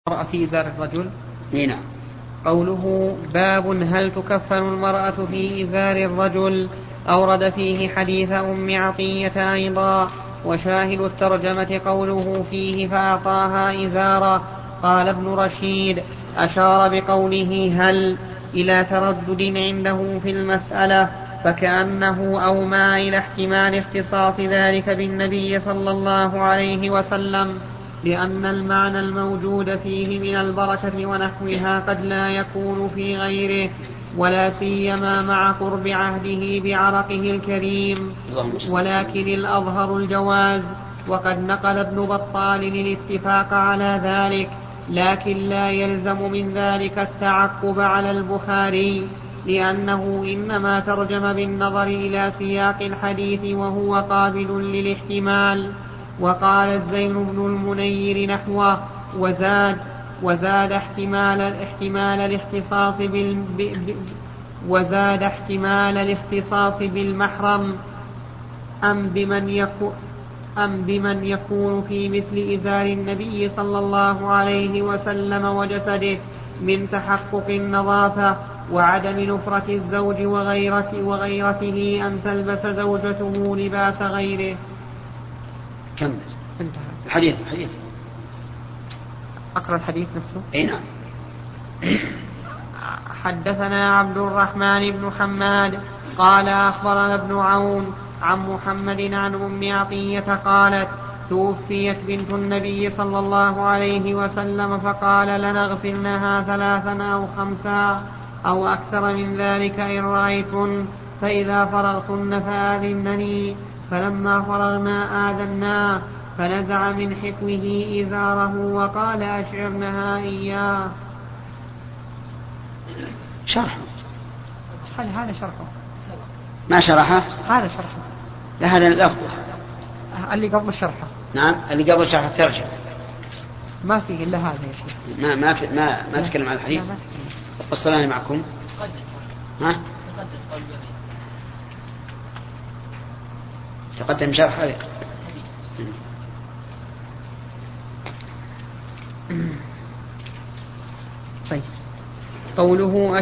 المرأة في إزار الرجل. نعم. قوله باب هل تكفن المرأة في إزار الرجل، أورد فيه حديث أم عطية أيضا. وشاهد الترجمة قوله فيه فأعطاها إزارا. قال ابن رشيد أشار بقوله هل إلى تردد عنده في المسألة، فكأنه أومى إلى احتمال اختصاص ذلك بالنبي صلى الله عليه وسلم، لأن المعنى الموجود فيه من البركة ونحوها قد لا يكون في غيره، ولا سيما مع قرب عهده بعرقه الكريم، ولكن الأظهر الجواز. وقد نقل ابن بطال الاتفاق على ذلك، لكن لا يلزم من ذلك التعقب على البخاري، لأنه إنما ترجم بالنظر إلى سياق الحديث وهو قابل للاحتمال. وقال الزين بن المنير نحوه وزاد احتمال الاختصاص بالمحرم أم بمن يكون في مثل إزار النبي صلى الله عليه وسلم وجسده من تحقق النظافة وعدم نفرة الزوج وغيرته أن تلبس زوجته لباس غيره. كمل الحديث. أقرأ الحديث نفسه. أي نعم. حدثنا عبد الرحمن بن حماد قال أخبرنا ابن عون عن محمد عن أم عطية قالت توفيت بنت النبي صلى الله عليه وسلم، فقال لنغسلنها 3 أو 5 أو أكثر من ذلك إن رأيتن، فإذا فرغتن فآذنني. فلما فرغنا آذناه، فنزع من حكمه إزاره وقال أشعرنها إياه. شرحه. هذا شرحه. ما شرحه؟ هذا شرحه. لا، هذا اللفظ اللي قبل شرحه. نعم، اللي قبل شرح الترجمة ما فيه إلا هذا يا شيخ. ما تكلم عن الحديث. والصلاة معكم. ها؟ تقدم شرح هذا. طيب. قوله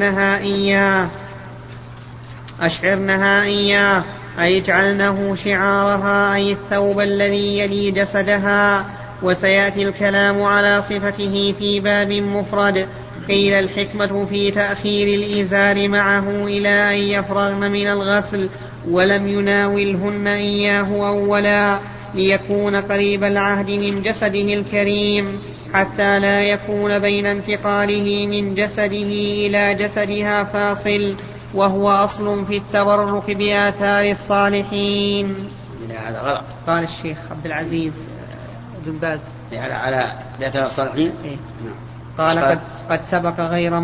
أشعرنها إياه أي اجعلنه شعارها، أي الثوب الذي يلي جسدها. وسيأتي الكلام على صفته في باب مفرد. قيل الحكمة في تأخير الإزار معه إلى أن يفرغن من الغسل، ولم يناولهن إياه أولا، ليكون قريب العهد من جسده الكريم، حتى لا يكون بين انتقاله من جسده إلى جسدها فاصل، وهو أصل في التبرك بآثار الصالحين. هذا غلط. قال الشيخ عبد العزيز بن باز على بآثار الصالحين. قال قد سبق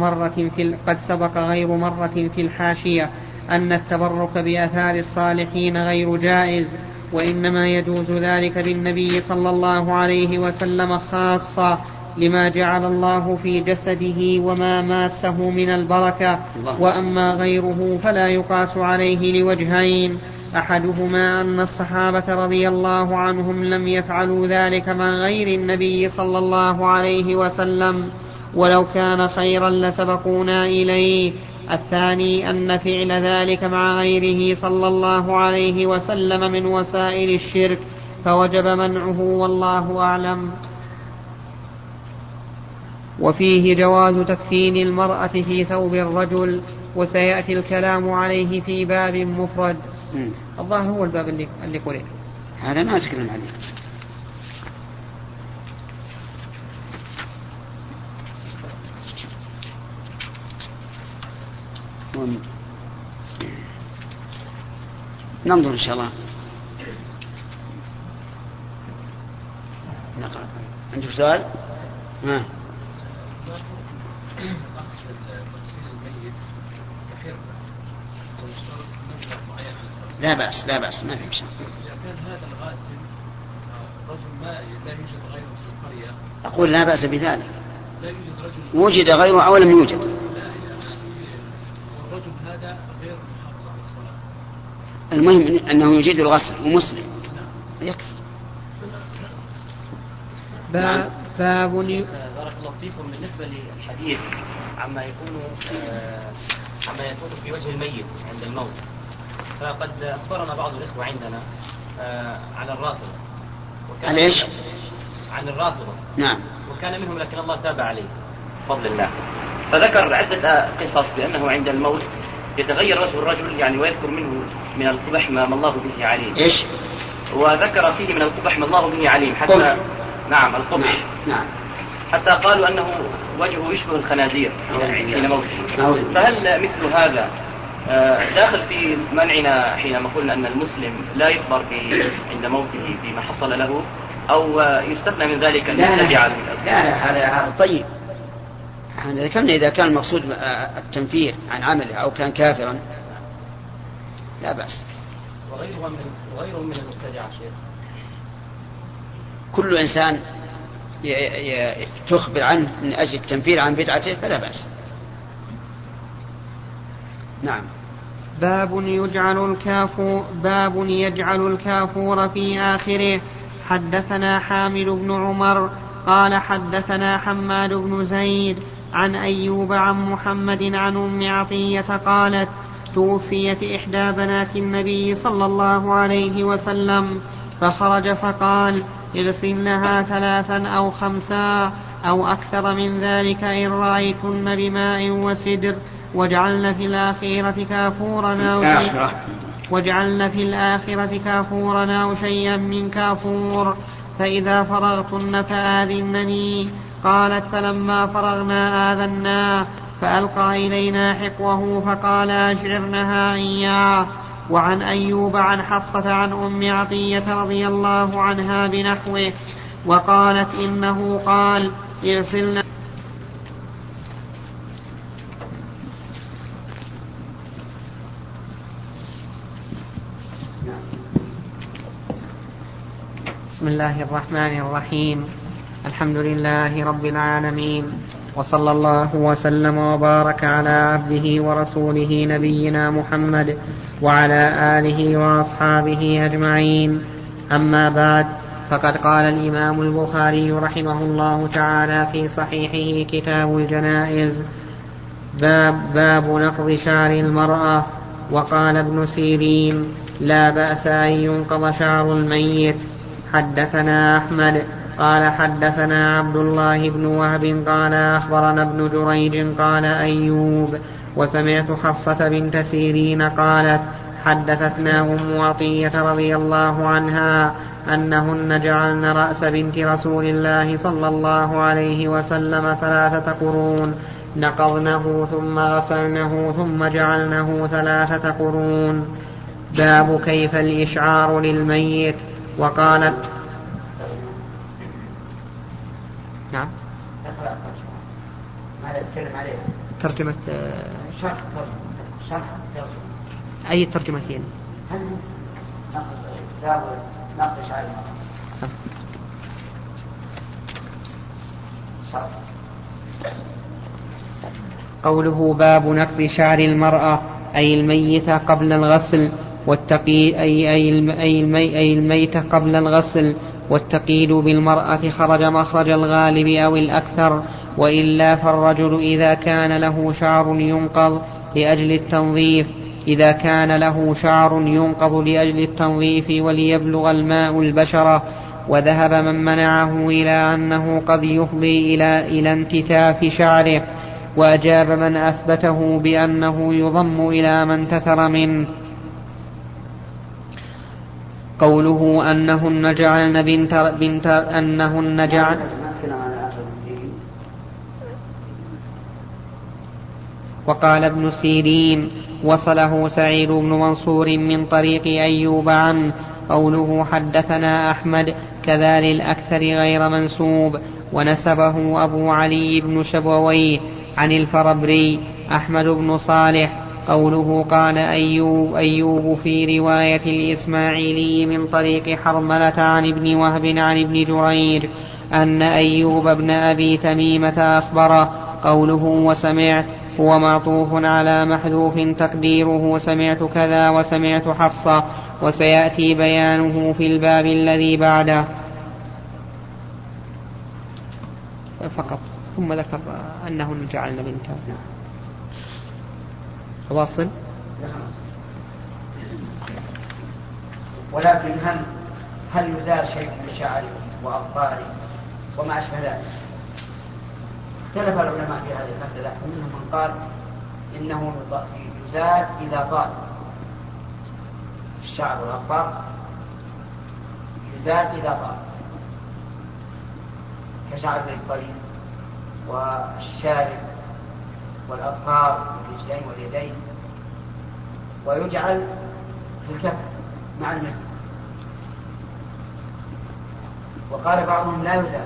غير مرة في الحاشية أن التبرك بآثار الصالحين غير جائز، وإنما يجوز ذلك بالنبي صلى الله عليه وسلم خاصة، لما جعل الله في جسده وما ماسه من البركة. وأما غيره فلا يقاس عليه لوجهين: أحدهما أن الصحابة رضي الله عنهم لم يفعلوا ذلك مع غير النبي صلى الله عليه وسلم، ولو كان خيرا لسبقونا إليه. الثاني أن فعل ذلك مع غيره صلى الله عليه وسلم من وسائل الشرك، فوجب منعه، والله أعلم. وفيه جواز تكفين المرأة في ثوب الرجل، وسيأتي الكلام عليه في باب مفرد. الظاهر هو الباب اللي قرأ هذا ما أتكلم عليه. ننظر إن شاء الله. نقرأ. عندك سؤال؟ لا بأس ما في شيء. كان هذا الغاسل رجل ما لا يوجد غيره في القرية، أقول لا بأس بذلك. لا يوجد رجل وجد غيره أو لم يوجد. والرجل هذا غير محافظ على الصلاة. المهم أنه يجيد الغسل ومسلم يكفي. باب الله فيكم بالنسبة للحديث عما يكون في وجه الميت عند الموت، فقد أخبرنا بعض الإخوة عندنا عن الرافضة. عن إيش؟ عن الرافضة. نعم. وكان منهم لكن الله تاب عليه بفضل الله. فذكر عدة قصص بأنه عند الموت يتغير وجه الرجل يعني، ويذكر منه من القبح ما الله به عليم. إيش؟ وذكر فيه من القبح ما الله به عليم حتى قبح. نعم القبح. نعم. حتى قالوا أنه وجهه يشبه الخنازير حين موته. فهل مثل هذا داخل في منعنا حينما قلنا أن المسلم لا يخبر عند موته بما حصل له، أو يستثنى من ذلك أن يتبع؟ لا هذا طيب. ذكرنا إذا كان المقصود التنفير عن عمله أو كان كافرا لا بأس. وغيره من المبتدع شيخ. كل إنسان تخبر عنه من أجل التنفير عن بدعته فلا بأس. نعم. باب يجعل الكافور في آخره. حدثنا حامد بن عمر قال حدثنا حماد بن زيد عن أيوب عن محمد عن أم عطية قالت توفيت إحدى بنات النبي صلى الله عليه وسلم فخرج فقال اغسلنها 3 أو 5 أو أكثر من ذلك إن رأيتن بماء وسدر وجعلن في الآخرة كافورا أو شيئا من كافور فإذا فرغتن فآذنني. قالت فلما فرغنا آذنا فألقى إلينا حقوه فقال أشعرنها إياه. وعن أيوب عن حفصة عن أم عطية رضي الله عنها بنحوه وقالت إنه قال اغسلنا. بسم الله الرحمن الرحيم. الحمد لله رب العالمين، وصلى الله وسلم وبارك على عبده ورسوله نبينا محمد وعلى آله وأصحابه أجمعين. أما بعد، فقد قال الإمام البخاري رحمه الله تعالى في صحيحه كتاب الجنائز باب نقض شعر المرأة. وقال ابن سيرين لا بأس أن ينقض شعر الميت. حدثنا أحمد قال حدثنا عبد الله بن وهب قال أخبرنا ابن جريج قال أيوب وسمعت حفصة بنت سيرين قالت حدثتنا أم عطية رضي الله عنها أنهن جعلن رأس بنت رسول الله صلى الله عليه وسلم 3 قرون نقضنه ثم غسلنه ثم جعلنه 3 قرون. باب كيف الإشعار للميت. وقالت نعم ماذا تتكلم عليه؟ ترجمة شرح أي ترجمتين؟ هل نقض شعر المرأة شرح. قوله باب نقض شعر المرأة أي الميتة قبل الغسل أي الميتة قبل الغسل، والتقييد بالمرأة خرج مخرج الغالب أو الأكثر، وإلا فالرجل إذا كان له شعر ينقض لأجل التنظيف وليبلغ الماء البشرة. وذهب من منعه إلى أنه قد يفضي إلى انتتاف شعره، وأجاب من أثبته بأنه يضم إلى ما انتثر منه. قوله أنهن جعلن أنهن جعلن وقال ابن سيرين وصله سعيد بن منصور من طريق أيوب عنه. قوله حدثنا أحمد كذلك الأكثر غير منسوب، ونسبه أبو علي بن شبويه عن الفربري أحمد بن صالح. قوله قال أيوب في رواية الإسماعيلي من طريق حرملة عن ابن وهب عن ابن جريج أن أيوب بن أبي تميمة أخبره. قوله وسمعت هو معطوف على محذوف تقديره سمعت كذا وسمعت حفصة، وسيأتي بيانه في الباب الذي بعده. فقط ثم ذكر أنهن جعلن بنتا. واصل. ولكن هل يزال شيء من شعره وأظفاره وما أشبه ذلك؟ اختلف العلماء في هذه المسألة، ومنهم من قال إنه يزال إذا طال الشعر والأظفار، يزال إذا طال كشعر الطريق والشارب والأظفار والرجلين واليدين، ويجعل في الكف مع المجد. وقال بعضهم لا يزال،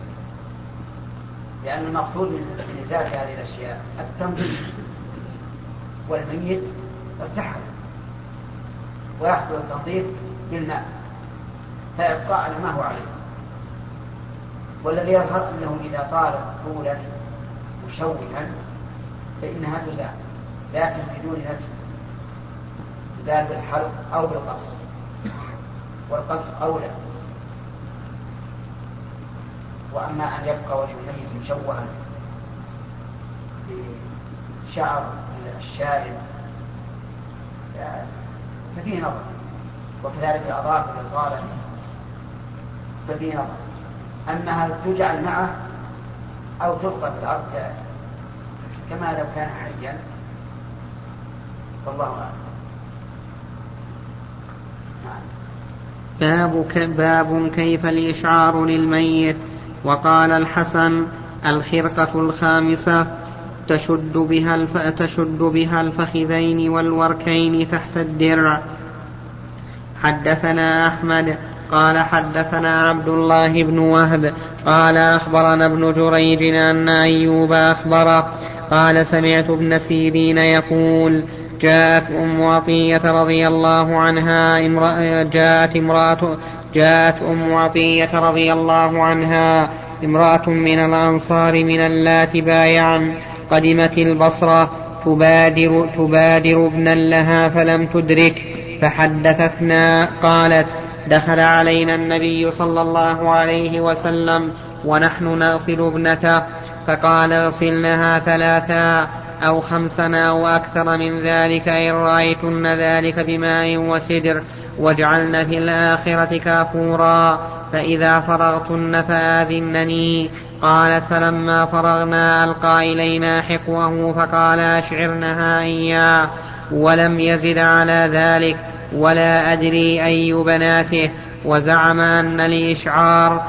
لأن المقصود من إزالة هذه الأشياء التنظيف، والميت ارتحل ويحصل التنظيف بالماء فيبقى على ما هو عليه. والذي يظهر أنه إذا طال طولا مشوها فإنها تزال، لكن بدون نتف، تزال بالحلق أو بالقص، والقص أولى. وأما أن يبقى وجه الميت مشوها بشعر الشارب ففيه نظر، وكذلك الأظافر الطالة ففيه نظر. أما هل تجعل معه أو تلقى في الأرض كما لو كان حيا والله أعلم. باب كيف الإشعار للميت. وقال الحسن: الخرقة الخامسة تشد بها الفخذين والوركين تحت الدرع. حدثنا أحمد قال حدثنا عبد الله بن وهب قال أخبرنا ابن جريج أن أيوب أخبره قال: سمعت ابن سيرين يقول: جاءت أم عطية رضي الله عنها امرأة من الأنصار من اللات بايعا، قدمت البصرة تبادر ابنا لها فلم تدرك، فحدثتنا قالت: دخل علينا النبي صلى الله عليه وسلم ونحن نغسل ابنته، فقال: اغسلنها 3 أو 5 أو أكثر من ذلك إن رأيتن ذلك بماء وسدر، واجعلن في الآخرة كافورا، فإذا فرغتن فآذنني. قالت: فلما فرغنا ألقى إلينا حقوه فقال: أشعرنها إياه، ولم يزد على ذلك، ولا أدري أي بناته. وزعم أن الإشعار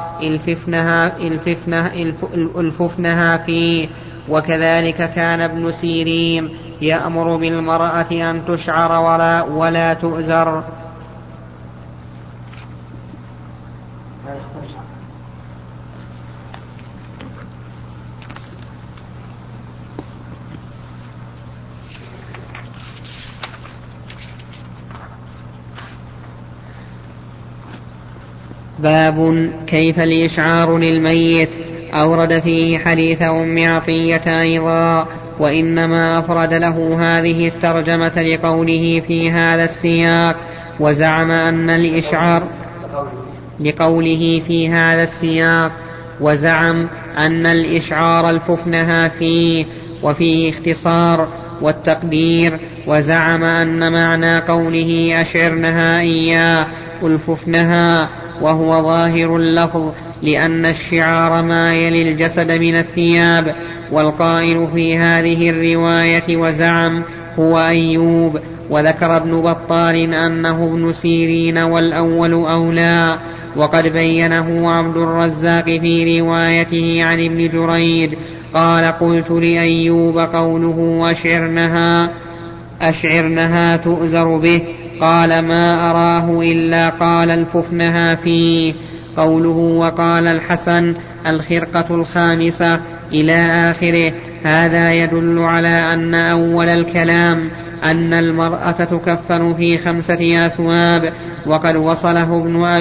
الففنها فيه. وكذلك كان ابن سيرين يأمر بالمرأة أن تشعر ولا تؤزر. باب كيف الإشعار للميت. أورد فيه حديث أم عطية أيضا، وإنما أفرد له هذه الترجمة لقوله في هذا السياق. وزعم أن الإشعار لقوله في هذا السياق وزعم أن الإشعار الففنها فيه، وفيه اختصار والتقدير. وزعم أن معنى قوله أشعرنها إياه الففنها، وهو ظاهر اللفظ، لأن الشعار ما يلي الجسد من الثياب. والقائل في هذه الرواية وزعم هو أيوب. وذكر ابن بطال أنه ابن سيرين والأول أولى، وقد بينه عبد الرزاق في روايته عن ابن جريج قال: قلت لأيوب قوله أشعرنها تؤزر به، قال: ما أراه إلا قال الففنها فيه. قوله وقال الحسن الخرقة الخامسة إلى آخره، هذا يدل على أن أول الكلام أن المرأة تكفن في 5 أثواب، وقد وصله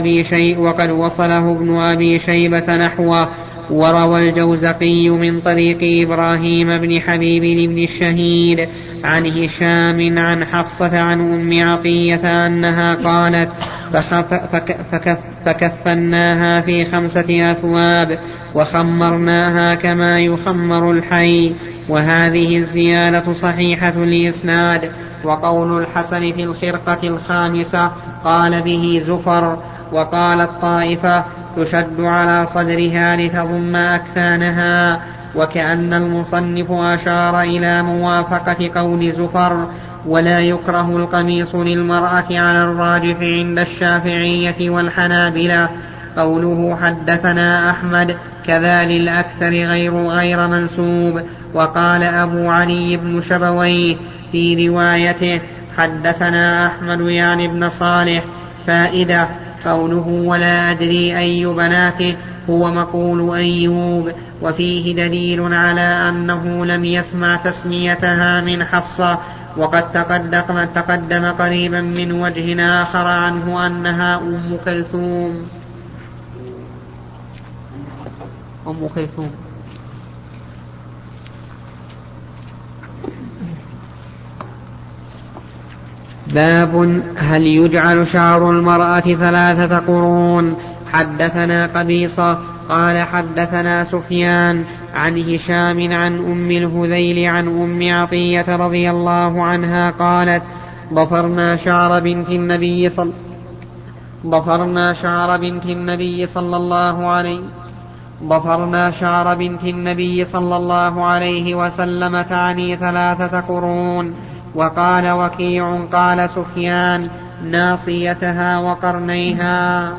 ابن أبي شيبة نحوه. وروى الجوزقي من طريق إبراهيم بن حبيب بن الشهيد عن هشام عن حفصة عن أم عطية أنها قالت: فكفناها في 5 أثواب وخمرناها كما يخمر الحي. وهذه الزيادة صحيحة الإسناد. وقول الحسن في الخرقة 5 قال به زفر. وقالت طائفة تشد على صدرها لتضم أكفانها. وكأن المصنف أشار إلى موافقة قول زفر. ولا يكره القميص للمرأة على الراجح عند الشافعية والحنابلة. قوله حدثنا أحمد كذا للأكثر غير منسوب. وقال أبو علي بن شبويه في روايته حدثنا أحمد يعني ابن صالح. فائدة: قوله ولا أدري أي بناته هو مقول أيوب، وفيه دليل على أنه لم يسمع تسميتها من حفصة. وقد تقدم قريبا من وجه آخر عنه أنها أم كلثوم. باب هل يجعل شعر المرأة 3 قرون. حدثنا قبيصة قال حدثنا سفيان عن هشام عن أم الهذيل عن أم عطية رضي الله عنها قالت: ضفرنا شعر بنت النبي صلى الله عليه وسلم تعني 3 قرون. وقال وكيع قال سفيان: ناصيتها وقرنيها.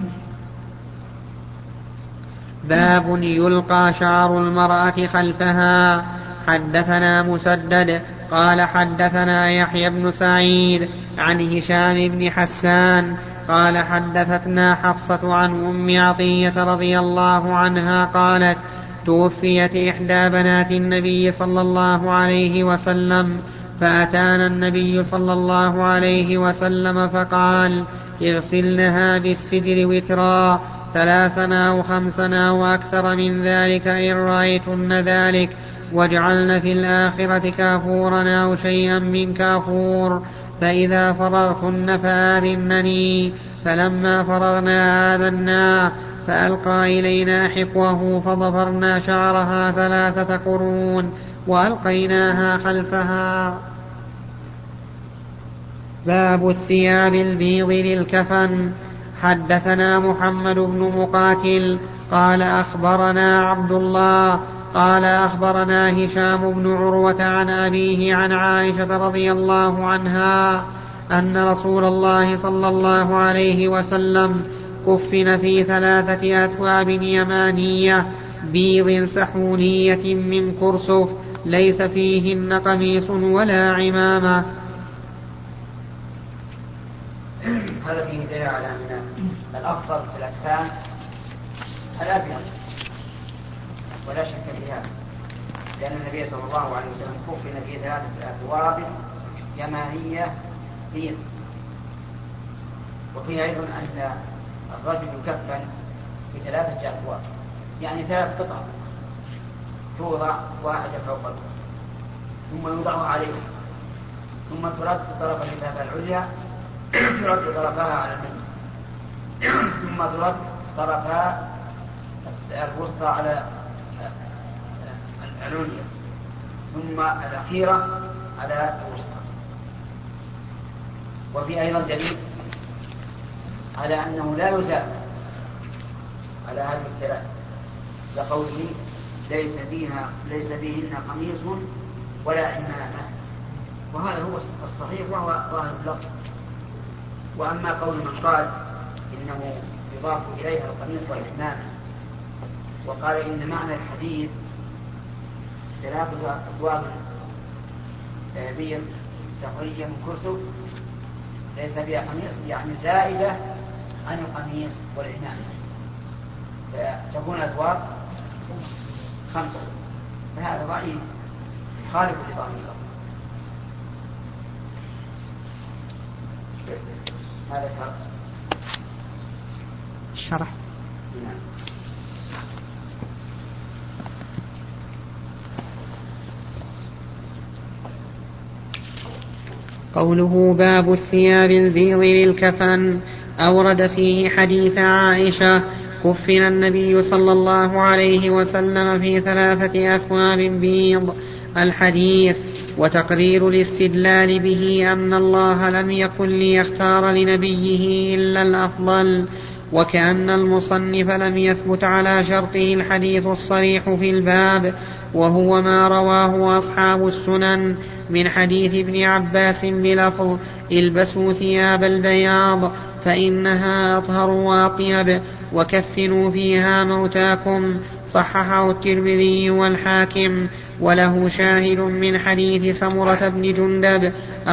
باب يلقى شعر المرأة خلفها. حدثنا مسدد قال حدثنا يحيى بن سعيد عن هشام بن حسان قال حدثتنا حفصة عن أم عطية رضي الله عنها قالت: توفيت إحدى بنات النبي صلى الله عليه وسلم، فأتانا النبي صلى الله عليه وسلم فقال: اغسلنها بالسدر وترا 3 أو 5 وأكثر من ذلك إن رأيتن ذلك، واجعلن في الآخرة كافورا أو شيئا من كافور، فإذا فرغتن فآذنني. فلما فرغنا آذنا فألقى إلينا حقوه فضفرنا شعرها 3 قرون وألقيناها خلفها. باب الثياب البيض للكفن. حدثنا محمد بن مقاتل قال أخبرنا عبد الله قال أخبرنا هشام بن عروة عن أبيه عن عائشة رضي الله عنها أن رسول الله صلى الله عليه وسلم كفن في 3 أثواب يمانية بيض سحولية من كرسف ليس فيهن قميص ولا عمامة. هذا فيه دليل على أن الأفضل في الأكفان الأبيض ولا شك في هذا، لأن النبي صلى الله عليه وسلم كفن في 3 أثواب يمانية بيض. وفيه أيضا أن الرجل يكفن في 3 أثواب، يعني 3 قطع توضع واحدة فوق الأخرى ثم يوضع عليه، ثم ترد طرف الجبهة العليا ترد طرفها على الميت، ثم ترد طرفها الوسطى على العليا، ثم الأخيرة على الوسطى. وفي أيضا دليل على أنه لا يزال على هذه ال3 لقوله ليس فيهن قميص ولا عمامة، وهذا هو الصحيح وهو ظاهر اللفظ. وأما قول من قال إنه يضاف إليها القميص والعمامة وقال إن معنى الحديث 3 أثواب بيض سحولية من كرسف ليس فيها قميص، يعني زائدة عن القميص والعمامة، فتكون أثواب 5، فهذا رأي خالف لظاهر اللفظ. هذا الشرح. نعم. قوله باب الثياب البيض للكفن. أورد فيه حديث عائشة: كفن النبي صلى الله عليه وسلم في 3 أثواب بيض. الحديث. وتقرير الاستدلال به أن الله لم يكن ليختار لنبيه إلا الأفضل، وكأن المصنف لم يثبت على شرطه الحديث الصريح في الباب، وهو ما رواه أصحاب السنن من حديث ابن عباس بلفظ: البسوا ثياب البياض فإنها أطهر وأطيب، وكفنوا فيها موتاكم. صححه الترمذي والحاكم، وله شاهد من حديث سمرة بن جندب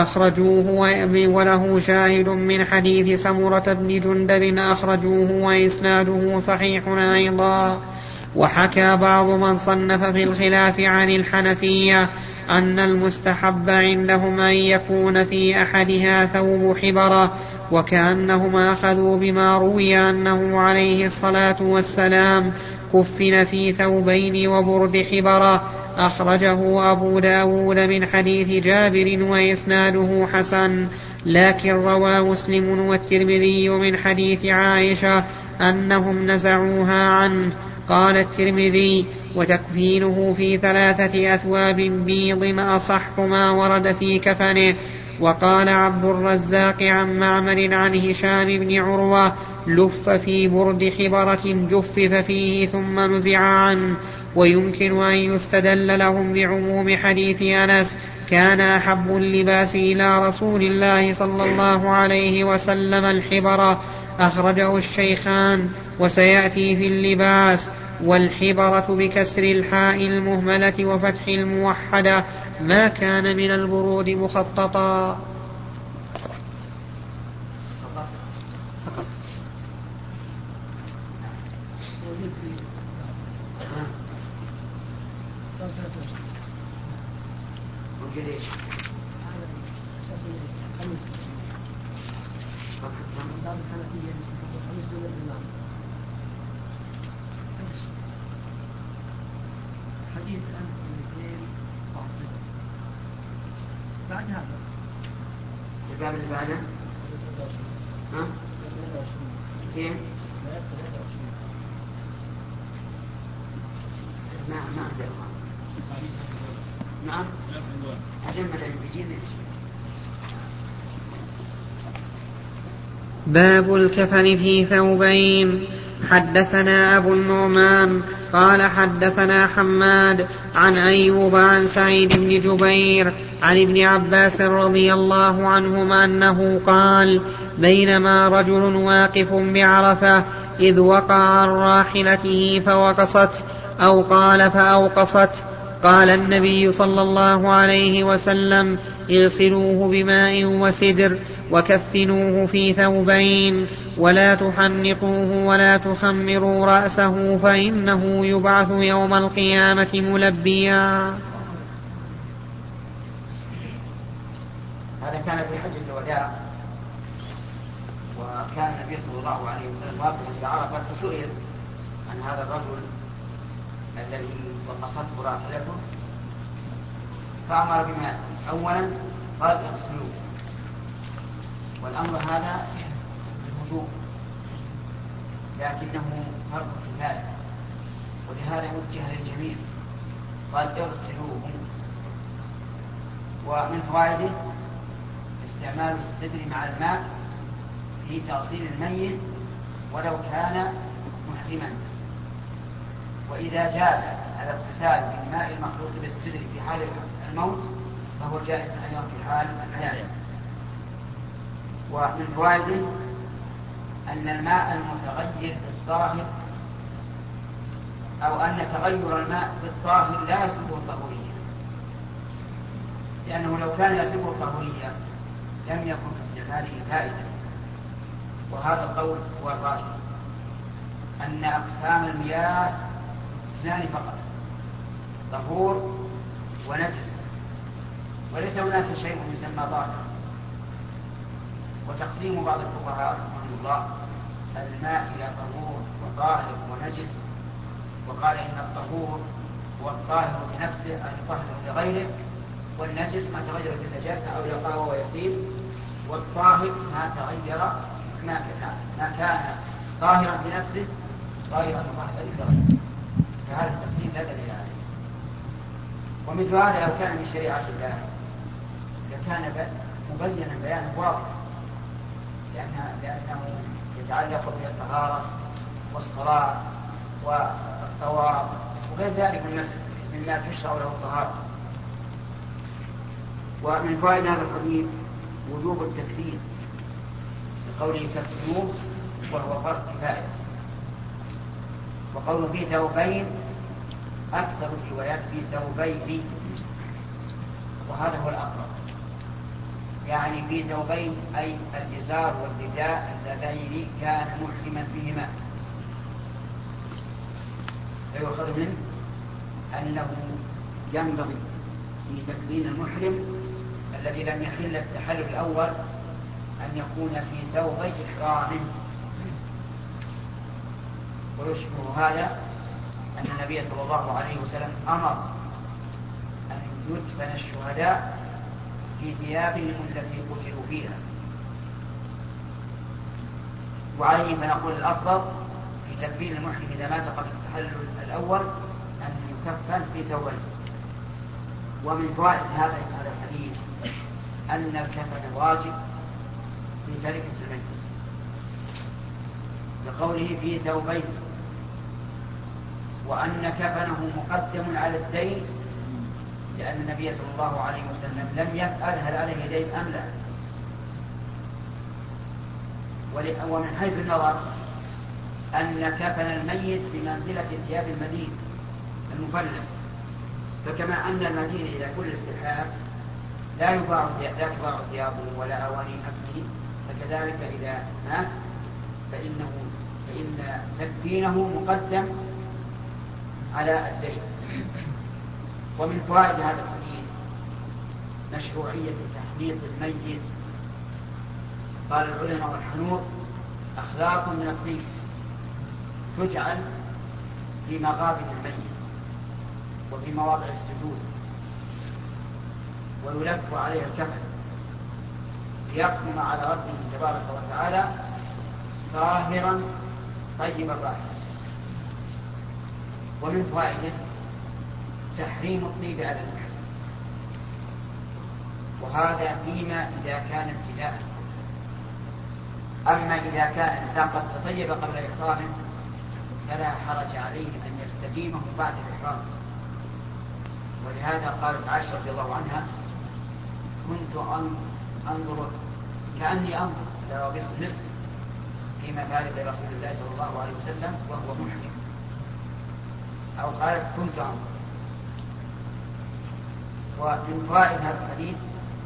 أخرجوه وإسناده صحيح أيضا. وحكى بعض من صنف في الخلاف عن الحنفية أن المستحب عندهم أن يكون في أحدها ثوب حبرة، وكأنهم أخذوا بما روي أنه عليه الصلاة والسلام كفن في ثوبين وبرد حبرة. أخرجه أبو داود من حديث جابر وإسناده حسن، لكن روى مسلم والترمذي من حديث عائشة أنهم نزعوها عنه. قال الترمذي: وتكفينه في 3 أثواب بيض أصح ما ورد في كفنه. وقال عبد الرزاق عن معمر عن هشام بن عروة: لف في برد حبرة جفف فيه ثم نزع عنه. ويمكن أن يستدل لهم بعموم حديث أنس: كان أحب اللباس إلى رسول الله صلى الله عليه وسلم الحبرة. أخرجه الشيخان. وسيأتي في اللباس. والحبرة بكسر الحاء المهملة وفتح الموحدة ما كان من البرود مخططا. حديث أنت الاثنين واحد بعد هذا الباب اللي بعده ها؟ كيف؟ نعم نعم عشان مثلا بيجيب. باب الكفن في ثوبين. حدثنا أبو النعمان قال حدثنا حماد عن أيوب عن سعيد بن جبير عن ابن عباس رضي الله عنهما أنه قال: بينما رجل واقف بعرفة إذ وقع عن راحلته فوقصت، أو قال فأوقصت. قال النبي صلى الله عليه وسلم: اغسلوه بماء وسدر وكفنوه في ثوبين، ولا تحنقوه ولا تخمروا رأسه فإنه يبعث يوم القيامة ملبيا. هذا كان في حجة الوداع، وكان النبي صلى الله عليه وسلم واقفا في عرفة فسئل عن هذا الرجل الذي وقصته راحلته، فأمر بما أولا قال اغسلوه، والأمر هذا بالوجوب لكنه فرض كفاية، ولهذا وجه للجميع قال اغسلوه. ومن فوائده استعمال السدر مع الماء في تغسيل الميت ولو كان محرما، وإذا جاز الاغتسال بالماء المخلوط بالسدر في حال الموت فهو جائز أيضا في حال الحياة. ومن فوائده أن الماء المتغير بالطاهر أو أن تغير الماء بالطاهر لا يسبه الطهورية، لأنه لو كان يسبه الطهورية لم يكن في استعماله فائدة. وهذا القول هو الراجح، أن أقسام المياه 2 فقط: طهور ونجس، وليس هناك شيء يسمى طاهر. وتقسيم بعض الفقهاء رحمه الله الماء إلى طهور وطاهر ونجس، وقال إن الطهور هو الطاهر بنفسه أن يطهر لغيره، والنجس ما تغير بالنجاسة أو يقع ويسيل، والطاهر ما تغير ما كان طاهرا بنفسه طاهرا مطهرا لغيره، فهذا التقسيم لا دليل عليه. ومثل هذا لو كان من شريعة الله لكان مبينا بيانا واضحا، لأنه يتعلق بالطهارة والصلاة والطواف وغير ذلك مما تشرع له الطهارة. ومن فوائد هذا الحديث وجوب التكفير لقوله كفروه وهو فرض كفاية. وقوله في ثوبين أكثر الروايات في ثوبين، وهذا هو الأقرب، يعني في ثوبين أي الإزار والرداء اللذين كان محرما بهما. فيؤخذ منه أنه ينبغي في تكفين المحرم الذي لم يحل التحلل الأول أن يكون في ثوبي إحرام. ويشبه هذا أن النبي صلى الله عليه وسلم أمر أن يدفن الشهداء في ثيابهم التي قتلوا فيها، وعليه فنقول الأفضل في تكفين المحرم إذا مات قبل التحلل الأول أن يكفن في ثوبين. ومن فوائد هذا الحديث أن الكفن واجب في تركة الميت لقوله في ثوبين، وأن كفنه مقدم على الدين لأن النبي صلى الله عليه وسلم لم يسأل هل عليه دين أم لا. ومن حيث النظر أن كفن الميت بمنزلة ثياب المدين المفلس، فكما أن المدين إذا كل استحاب لا تباع ثيابه ولا أواني أكله، فكذلك إذا مات فإن تكفينه مقدم على الدين. ومن فوائد هذا الحديث مشروعية تحنيط الميت. قال العلماء والحنوط أخلاق من الطيب تجعل في مغابر الميت وفي مواضع السجود، ويلف عليها الكفن ليقوم على ربه تبارك وتعالى طاهرا طيب الرائحة. ومن فوائده تحريم الطيب على المحرم، وهذا فيما إذا كان ابتداء. أما إذا كان الإنسان قد تطيب قبل إحرامه فلا حرج عليه أن يستديمه بعد الإحرام. ولهذا قالت عائشة رضي الله عنها كنت أنظر كأني أنظر إلى ربيص المسك في مفارق رسول الله صلى الله عليه وسلم وهو محرم، أو قالت كنت أنظر. ومن فوائد هذا الحديث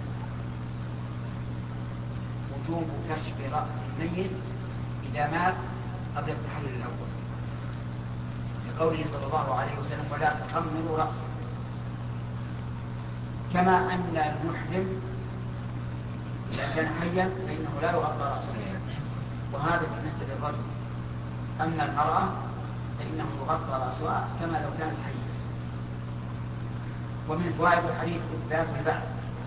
وجوب كشف رأس الميت إذا مات قبل التحلل الأول لقوله صلى الله عليه وسلم ولا تخمروا رأسه. كما أن المحرم إذا كان حيا فإنه لا يغطى رأسه، وهذا بالنسبة للرجل. أما المرأة فإنه يغطى رأسها كما لو كانت حية. ومن فوائد الحديث إثبات البعث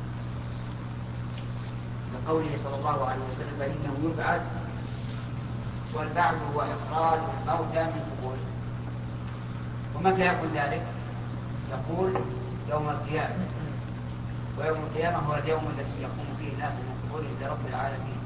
لقوله صلى الله عليه وسلم فإنه يبعث، والبعث هو إخراج الموتى من قبورهم. ومتى يكون ذلك؟ يقول يوم القيامة، ويوم القيامة هو اليوم الذي يقوم فيه الناس من قبورهم لرب العالمين.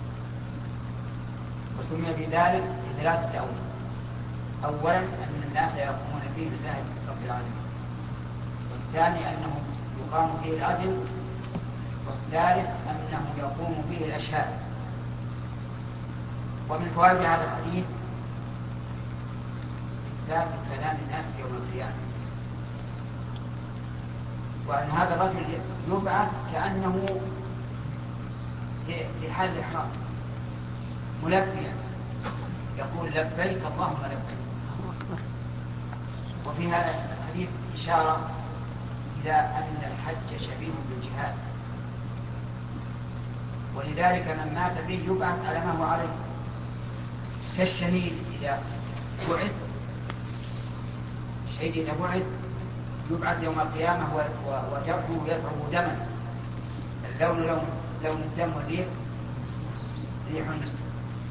وسمي بذلك لثلاثة أوجه: أولا أن الناس يقومون فيه لله رب العالمين، والثاني أنه يقام فيه العدل، والثالث أنه يقوم فيه الأشهاد. ومن فوائد هذا الحديث إثبات كلام الناس يوم القيامة، وأن هذا الرجل يبعث كأنه في حال الإحرام ملبيا يقول لبيك اللهم لبيك. وفي هذا الحديث إشارة إلى أن الحج شبيه بالجهاد، ولذلك من مات فيه يبعث على ما هو عليه، كالشهيد إذا بعث. الشهيد إذا بعث يبعث يوم القيامة وجرحه يذرب دما، اللون لون الدم والريح ريح المسك.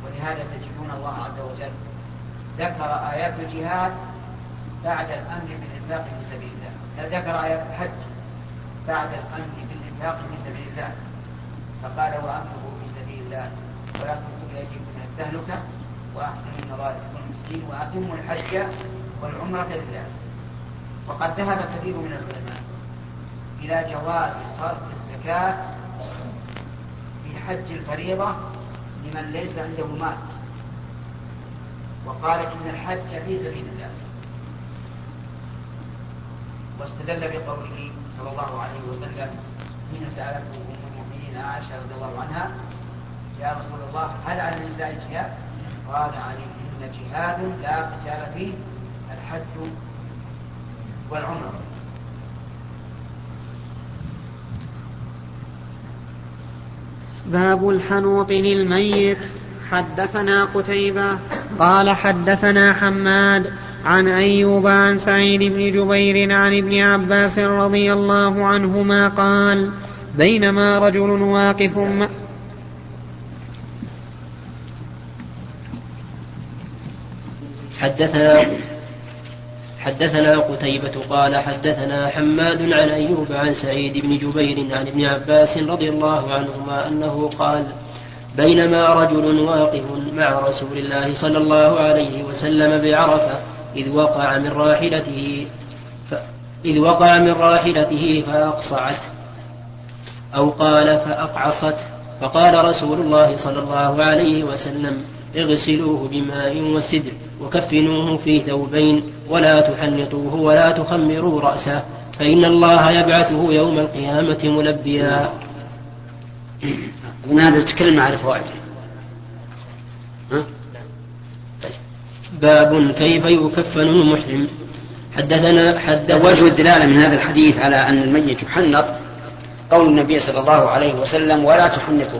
ولهذا تجدون الله عز وجل ذكر آيات الجهاد بعد الأمر بالإنفاق في سبيل الله، ذكر آيات الحج بعد الأمر بالإنفاق في سبيل الله، فقال وأنفقوا في سبيل الله ولا تلقوا بأيديكم من التهلكة وأحسنوا إن الله يحب المحسنين وأتموا الحج والعمرة لله. وقد ذهب كثير من العلماء إلى جواز صرف الزكاة في حج الفريضة لمن ليس عنده مال، وقال إن الحج في سبيل الله، واستدل بقوله صلى الله عليه وسلم حين سألته أم المؤمنين عائشة رضي الله عنها يا رسول الله هل على النساء جهاد؟ قال عليهن جهاد لا قتال فيه الحج والعمرة. باب الحنوط للميت. حدثنا قتيبة قال حدثنا حماد عن أيوب عن سعيد بن جبير عن ابن عباس رضي الله عنهما قال بينما رجل واقف حدثنا قتيبة قال حدثنا حماد عن أيوب عن سعيد بن جبير عن ابن عباس رضي الله عنهما أنه قال بينما رجل واقف مع رسول الله صلى الله عليه وسلم بعرفة إذ وقع من راحلته فأقصعت أو قال فأقعصت، فقال رسول الله صلى الله عليه وسلم اغسلوه بماء وسدر وكفنوه في ثوبين ولا تحنطوه ولا تخمروا رأسه فإن الله يبعثه يوم القيامة ملبيا. هذا تكلم على فوائد. باب كيف يكفن المحرم. وجه الدلالة من هذا الحديث على أن الميت يحنط قول النبي صلى الله عليه وسلم ولا تحنطوا،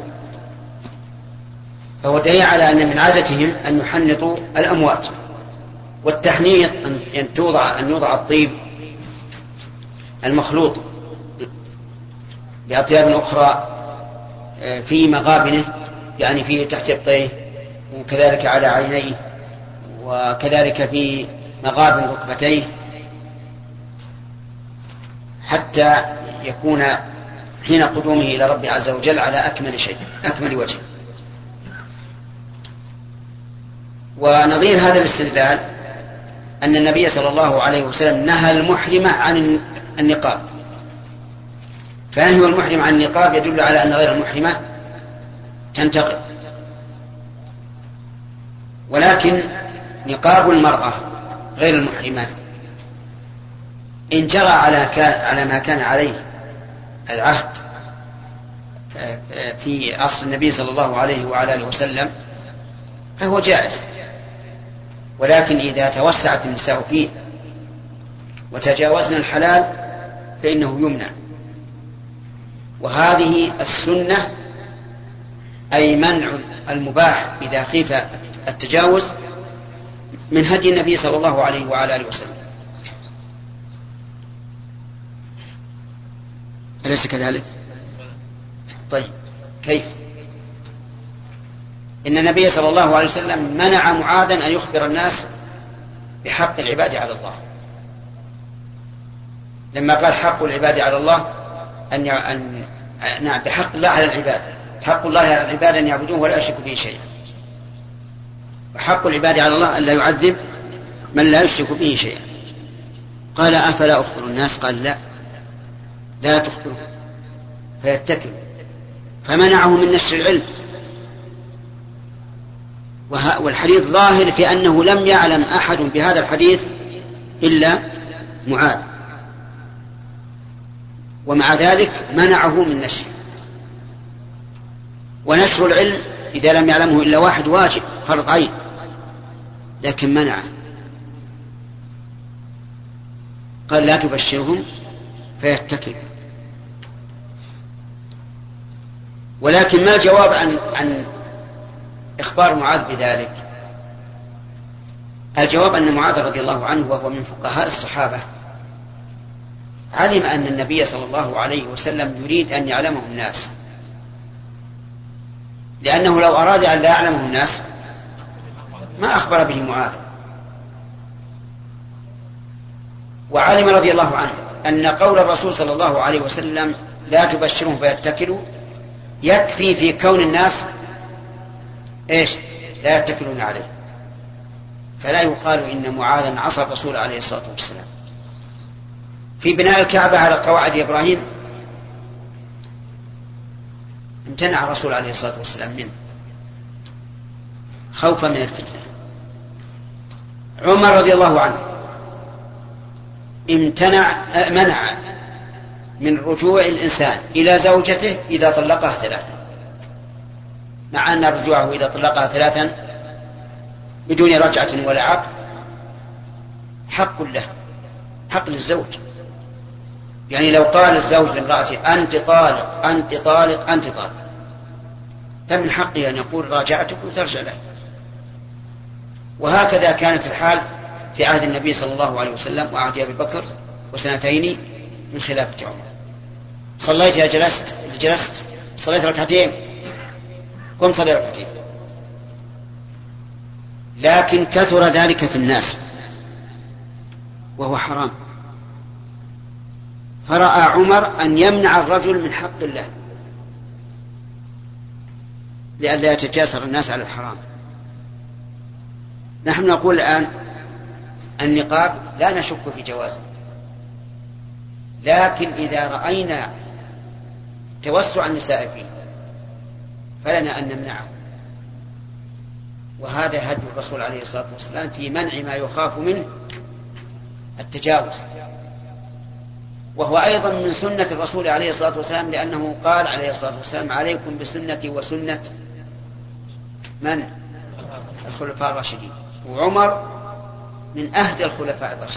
فهو دليل على أن من عادتهم أن يحنطوا الأموات، والتحنيط أن يوضع الطيب المخلوط بأطياب أخرى في مغابنه، يعني في تحت إبطيه وكذلك على عينيه وكذلك في مغابن ركبتيه، حتى يكون حين قدومه إلى رب عز وجل على أكمل وجه. ونظير هذا الاستدلال أن النبي صلى الله عليه وسلم نهى المحرمة عن النقاب، فنهي المحرم عن النقاب يدل على أن غير المحرمة تنتقب، ولكن نقاب المرأة غير المحرمة إن جرى على ما كان عليه العهد في عصر النبي صلى الله عليه وعلى آله وسلم فهو جائز، ولكن إذا توسعت النساء فيه وتجاوزنا الحلال فإنه يمنع. وهذه السنة أي منع المباح إذا خيف التجاوز من هدي النبي صلى الله عليه وعلى آله وسلم، أليس كذلك؟ طيب كيف؟ إن النبي صلى الله عليه وسلم منع معاذا أن يخبر الناس بحق العباد على الله، لما قال حق العباد على الله نعم بحق الله على العباد، حق الله على العباد أن يعبدوه ولا يشركوا به شيئا، وحق العباد على الله أن لا يعذب من لا يشرك به شيئا. قال أفلا أخبر الناس؟ قال لا تخبروا فيتكلوا، فمنعه من نشر العلم. والحديث ظاهر في أنه لم يعلم أحد بهذا الحديث إلا معاذ، ومع ذلك منعه من نشره. ونشر العلم إذا لم يعلمه إلا واحد واجب فرض عين، لكن منعه، قال لا تبشرهم فيتكلوا. ولكن ما الجواب عن إخبار معاذ بذلك؟ الجواب أن معاذ رضي الله عنه وهو من فقهاء الصحابة علم أن النبي صلى الله عليه وسلم يريد أن يعلمه الناس، لأنه لو أراد أن لا يعلمه الناس ما أخبر به معاذ. وعلم رضي الله عنه أن قول الرسول صلى الله عليه وسلم لا تبشرهم فيتكلوا يكفي في كون الناس لا يتكلون عليه، فلا يقال إن معاذا عصى الرسول عليه الصلاة والسلام. في بناء الكعبة على قواعد إبراهيم امتنع الرسول عليه الصلاة والسلام منه خوفا من الفتنة. عمر رضي الله عنه منع من رجوع الإنسان إلى زوجته إذا طلقها ثلاثا، مع أن رجوعه إذا طلقها ثلاثا بدون رجعة ولا عقد حق له، حق للزوج. يعني لو قال الزوج لامرأته أنت طالق أنت طالق أنت طالق، فمن حقه أن يقول راجعتك وترجع له. وهكذا كانت الحال في عهد النبي صلى الله عليه وسلم وعهد أبي بكر وسنتين من خلافة عمر. صليت يا جلست صليت ركعتين قم صلي ركعتين. لكن كثر ذلك في الناس وهو حرام، فرأى عمر أن يمنع الرجل من حق الله لئلا يتجاسر الناس على الحرام. نحن نقول الآن النقاب لا نشك في جوازه، لكن إذا رأينا توسع النساء فيه فلنا أن نمنعه. وهذا هدي الرسول عليه الصلاة والسلام في منع ما يخاف منه التجاوز، وهو أيضا من سنة الرسول عليه الصلاة والسلام، لأنه قال عليه الصلاة والسلام عليكم بسنتي وسنة من؟ الخلفاء الراشدين. وعمر من أهدى الخلفاء الراشدين،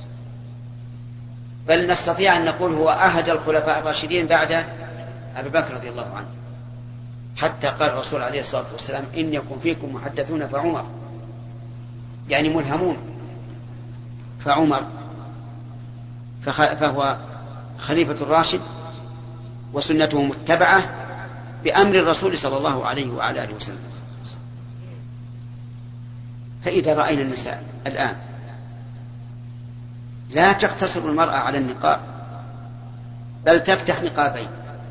بل نستطيع أن نقول هو أهدى الخلفاء الراشدين بعد أبي بكر رضي الله عنه، حتى قال الرسول عليه الصلاة والسلام إن يكن فيكم محدثون فعمر، يعني ملهمون، فعمر فهو خليفة الراشد وسنته متبعة بأمر الرسول صلى الله عليه وعلى آله وسلم. فإذا رأينا النساء الآن لا تقتصر المرأة على النقاب، بل تفتح نقابين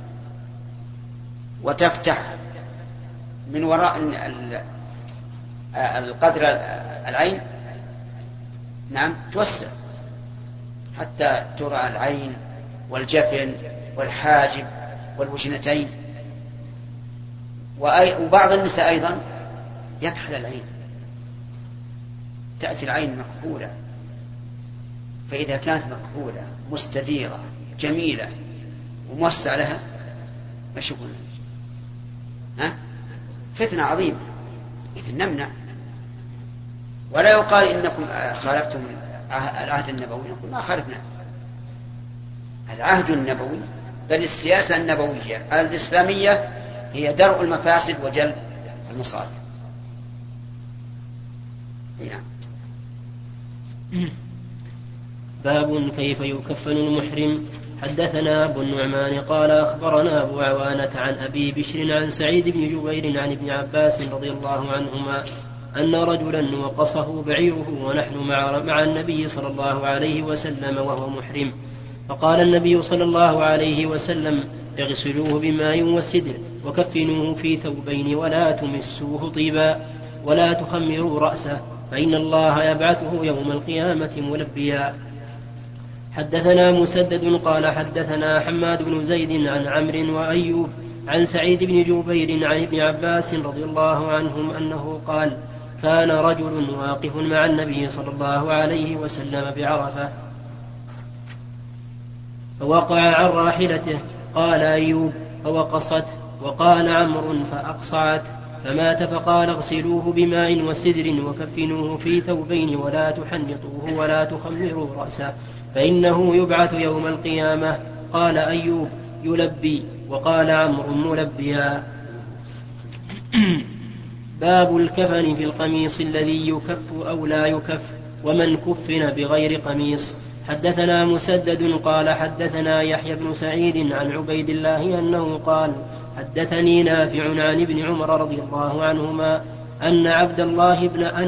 وتفتح من وراء القدر العين، نعم توسع حتى ترى العين والجفن والحاجب والوجنتين. وبعض النساء أيضا يكحل العين، تأتي العين مكحولة، فإذا كانت مكحولة مستديرة جميلة وموسع لها ما يقول فتنة عظيمة. إذن نمنع، ولا يقال إنكم خالفتم العهد النبوي، نقول ما خالفنا العهد النبوي، بل السياسة النبوية الإسلامية هي درء المفاسد وجلب المصالح. نعم. باب كيف يكفن المحرم. حدثنا أبو النعمان قال أخبرنا أبو عوانة عن أبي بشر عن سعيد بن جبير عن ابن عباس رضي الله عنهما أن رجلا وقصه بعيره ونحن مع النبي صلى الله عليه وسلم وهو محرم، فقال النبي صلى الله عليه وسلم اغسلوه بماء وسدر وكفنوه في ثوبين ولا تمسوه طيبا ولا تخمروا رأسه فإن الله يبعثه يوم القيامة ملبيا. حدثنا مسدد قال حدثنا حماد بن زيد عن عمرو وأيوب عن سعيد بن جبير عن ابن عباس رضي الله عنهم أنه قال كان رجل واقف مع النبي صلى الله عليه وسلم بعرفة فوقع عن راحلته، قال أيوب فوقصت، وقال عمرو فأقصعت، فمات، فقال اغسلوه بماء وسدر وكفنوه في ثوبين ولا تحنطوه ولا تخمروا رأسه فإنه يبعث يوم القيامة. قال أيوب يلبي، وقال عمرو ملبيا. باب الكفن في القميص الذي يكف أو لا يكف ومن كفن بغير قميص. حدثنا مسدد قال حدثنا يحيى بن سعيد عن عبيد الله أنه قال حدثني نافع عن ابن عمر رضي الله عنهما أن عبد الله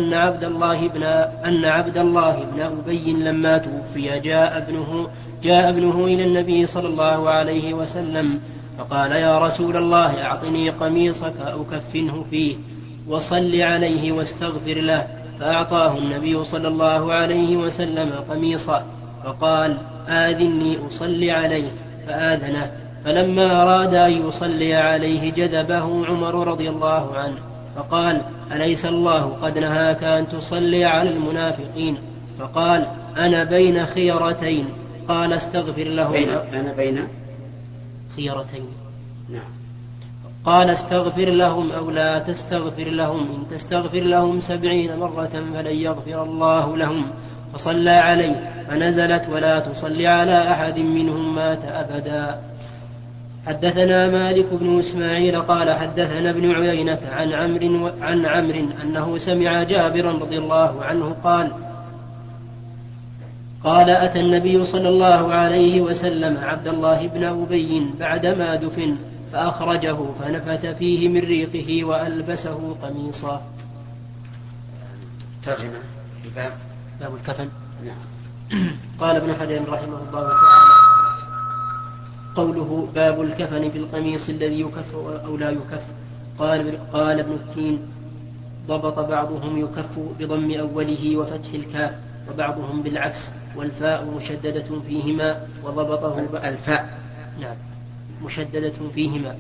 بن أبي لما توفي جاء ابنه إلى النبي صلى الله عليه وسلم فقال يا رسول الله أعطني قميصك أكفنه فيه وصل عليه واستغفر له، فأعطاه النبي صلى الله عليه وسلم قميصا فقال آذني أصلي عليه، فآذنه، فلما أراد أن يصلي عليه جذبه عمر رضي الله عنه فقال أليس الله قد نهاك أن تصلي على المنافقين؟ فقال أنا بين خيرتين، قال استغفر لهم. أنا بين خيرتين. نعم. قال استغفر لهم أو لا تستغفر لهم، إن تستغفر لهم 70 مرة فلن يغفر الله لهم، فصلى عليه فنزلت ولا تصلي على أحد منهم مات أبدا. حدثنا مالك بن إسماعيل قال حدثنا ابن عيينة عن عمرو أنه سمع جابرا رضي الله عنه قال أتى النبي صلى الله عليه وسلم عبد الله بن أبي بعدما دفن فأخرجه فنفث فيه من ريقه وألبسه قميصا. ترجمة باب الكفن. نعم. قال ابن حجر رحمه الله تعالى قوله باب الكفن في القميص الذي يكف أو لا يكف. قال ابن التين ضبط بعضهم يكف بضم أوله وفتح الكاف وبعضهم بالعكس والفاء مشددة فيهما وضبطه الفاء نعم مشددة فيهما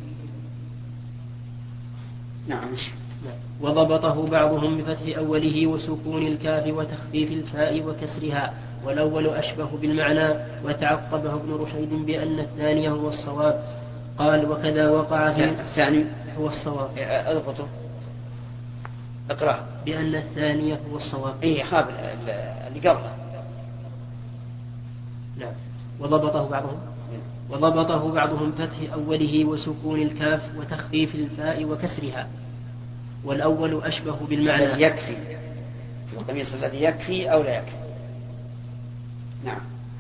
نعم. وضبطه بعضهم بفتح أوله وسكون الكاف وتخفيف الفاء وكسرها، والأول أشبه بالمعنى، وتعقبه ابن رشيد بأن الثاني هو الصواب. قال وكذا وقع في الثاني هو الصواب. اضبطه اقرأ. بأن الثاني هو الصواب. إيه خاب اللي قبله. نعم. وضبطه بعضهم فتح أوله وسكون الكاف وتخفيف الفاء وكسرها، والأول أشبه بالمعنى. يكفي في القميص الذي يكفي أو لا يكفي. نعم.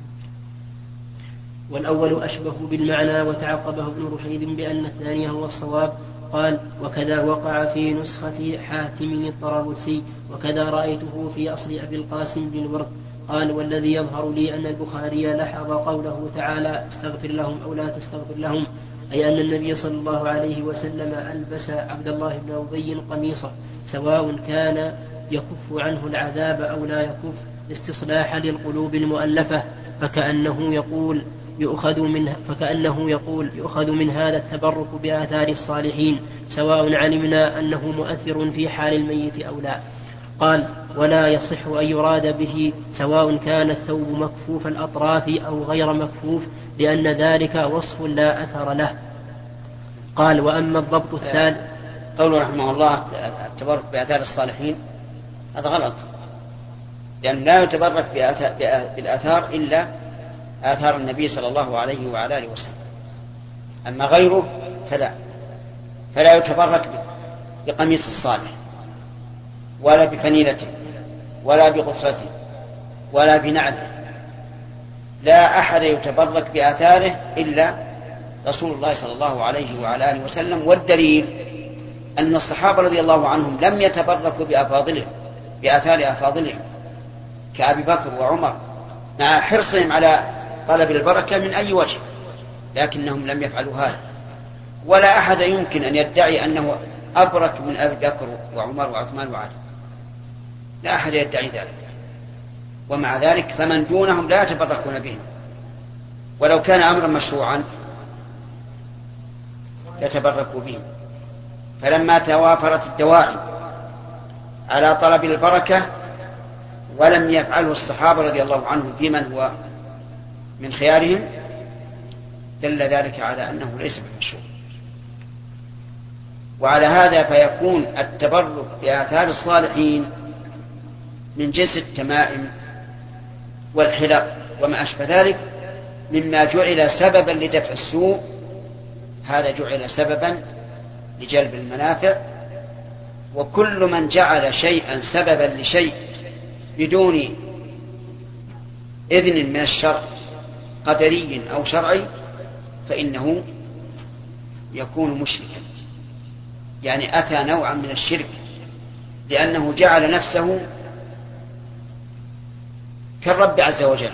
والأول أشبه بالمعنى، وتعقبه ابن رشيد بأن الثاني هو الصواب. قال وكذا وقع في نسخة حاتم الطرابلسي، وكذا رأيته في أصل أبي القاسم بن الورد. قال والذي يظهر لي أن البخاري لحظ قوله تعالى استغفر لهم أو لا تستغفر لهم، أي أن النبي صلى الله عليه وسلم ألبس عبد الله بن أبي قميصه، سواء كان يكف عنه العذاب أو لا يكف، استصلاحا للقلوب المؤلفة، فكأنه يقول يؤخذ من هذا التبرك بآثار الصالحين، سواء علمنا أنه مؤثر في حال الميت أو لا. قال ولا يصح أن يراد به سواء كان الثوب مكفوف الأطراف أو غير مكفوف، لأن ذلك وصف لا أثر له. قال وأما الضبط الثالث قوله رحمه الله التبرك بآثار الصالحين، هذا غلط، لأن لا يتبرك بالآثار إلا آثار النبي صلى الله عليه وعلى آله وسلم، أما غيره فلا يتبرك بقميص الصالح ولا بفنيلته ولا بغصته ولا بنعله، لا أحد يتبرك بآثاره إلا رسول الله صلى الله عليه وعلى آله وسلم. والدليل أن الصحابة رضي الله عنهم لم يتبركوا بآثار أفاضلهم كأبي بكر وعمر، مع حرصهم على طلب البركة من أي وجه، لكنهم لم يفعلوا هذا. ولا أحد يمكن أن يدعي أنه أبرك من أبي بكر وعمر وعثمان وعلي، لا أحد يدعي ذلك، ومع ذلك فمن دونهم لا يتبركون بهم، ولو كان أمرا مشروعا يتبركوا بهم. فلما توافرت الدواعي على طلب البركة ولم يفعله الصحابة رضي الله عنهم بمن هو من خيارهم، دل ذلك على أنه ليس بمشروع. وعلى هذا فيكون التبرك بآثار الصالحين من جنس التمائم والحلق وما أشبه ذلك مما جعل سببا لدفع السوء، هذا جعل سببا لجلب المنافع. وكل من جعل شيئا سببا لشيء بدون إذن من الشرع قدري أو شرعي فإنه يكون مشركا، يعني أتى نوعا من الشرك لأنه جعل نفسه كالرب عز وجل.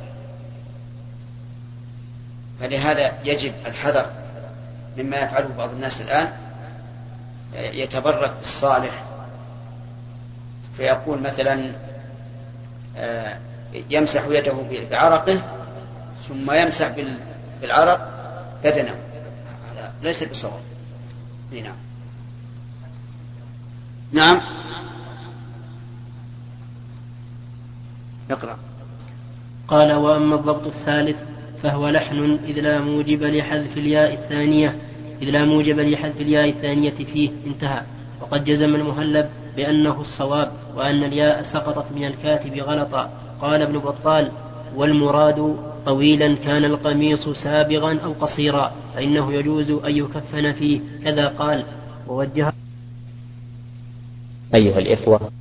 فلهذا يجب الحذر مما يفعله بعض الناس الآن، يتبرك بالصالح فيقول مثلا يمسح يده بعرقه ثم يمسح بالعرق بدنه، هذا ليس بصواب. نعم. نعم. اقرأ. قال: وأما الضبط الثالث فهو لحن إذ لا موجب لحذف الياء الثانية فيه، انتهى. وقد جزم المهلب بأنه الصواب، وأن الياء سقطت من الكاتب غلطا. قال ابن بطال: والمراد طويلا كان القميص سابغا أو قصيرا فإنه يجوز أن يكفن فيه، كذا قال. ووجه. أيها الإخوة،